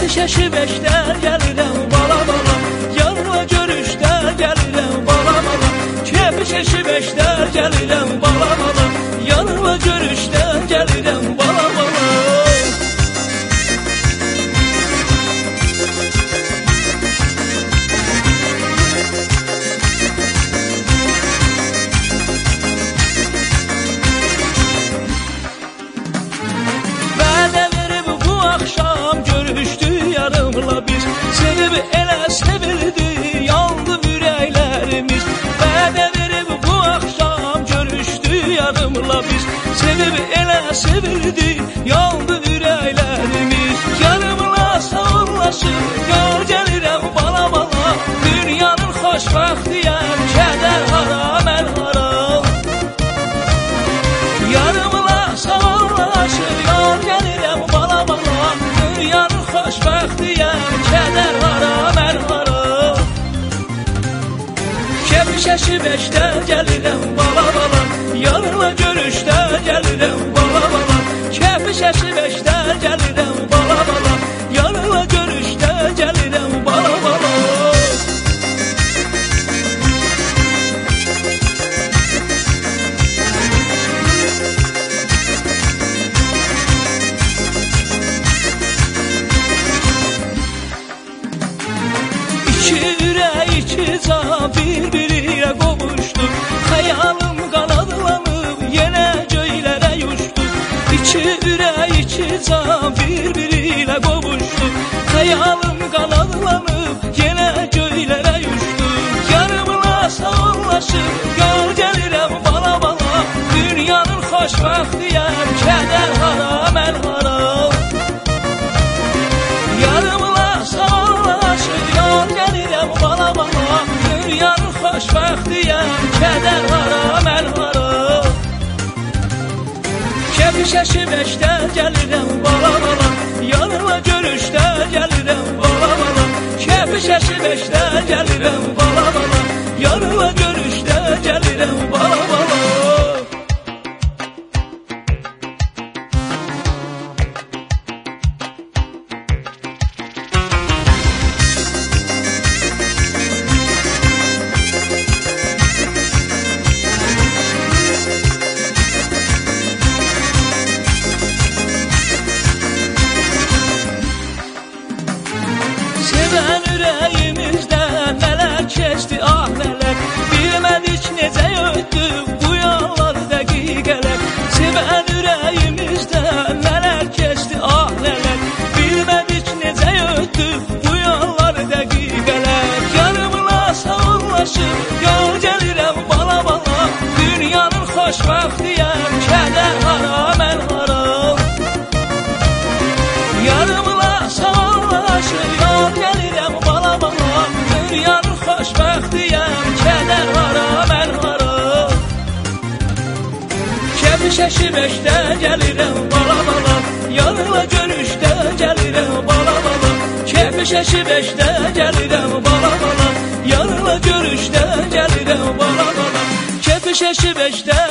Şəşi beşdə gəlirəm bala bala, yanına görüşdə gəlirəm bala bala. Kefi şəşi beşdə gəlirəm bala bala, yanına görüşdə gəlirəm bala bala. Vədə verib bu axşam görüşdü yarımla biz, sevib elə sevildi yandı ürəklərimiz. Vədə verib bu axşam görüşdü yarımla biz, sevib elə sevildi yandı ürəklərimiz. Yarımla sağırlaşır yar gəlirəm bala bala, dünyanın xoşbəxtiyəm kədər hara mən hara. Yarımla sağırlaşır yar gəlirəm bala bala, dünyanın xoşbəxtiyəm kədər hara mən hara. Kefi şəşi beşdə gəlirəm bala bala, yanına görüşdə gəlirəm bala bala. Kefi şəşi beşdə gəlirəm bala bala, yanına görüşdə gəlirəm bala bala. İki ürək, iki can bir-biriyle qovuşdu, xəyalım qanadlanıb yenə göylərə uçdu. İki ürək, iki can bir-biriyle qovuşdu, xəyalım qanadlanıb yenə göylərə uçdu. Yarımla sağırlaşır yar gəlirəm bala bala, dünyanın xoşbəxtiyəm kədər hara mən hara. Yarımla sağırlaşır yar gəlirəm bala bala, dünyanın xoşbəxtiyəm kədər hara mən hara. Kefi şəşi beşdə gəlirəm bala bala, yanına görüşdə gəlirəm bala bala. Kefi şəşi beşdə gəlirəm bala bala, yanına görüşdə gəlirəm bala bala. Sevən ürəyimizdən nələr keçdi ah nələr, bilmədik necə ötdü bu yanlar dəqiqələr. Sevən ürəyimizdən nələr keçdi ah nələr, bilmədik necə ötdü bu yanlar dəqiqələr. Yarımla sağırlaşır yar gəlirəm bala bala, dünyanın xoşbəxtiyəm kədər hara mən hara. Yarımla sağırlaşır yar gəlirəm bala bala, dünyanın xoşbəxtiyəm kədər hara mən hara. Kefi şəşi beşdə gəlirəm bala bala, yanına görüşdə gəlirəm bala bala. Kefi şəşi beşdə gəlirəm bala bala, yanına görüşdə gəlirəm bala bala. Kefi şəşi beşdə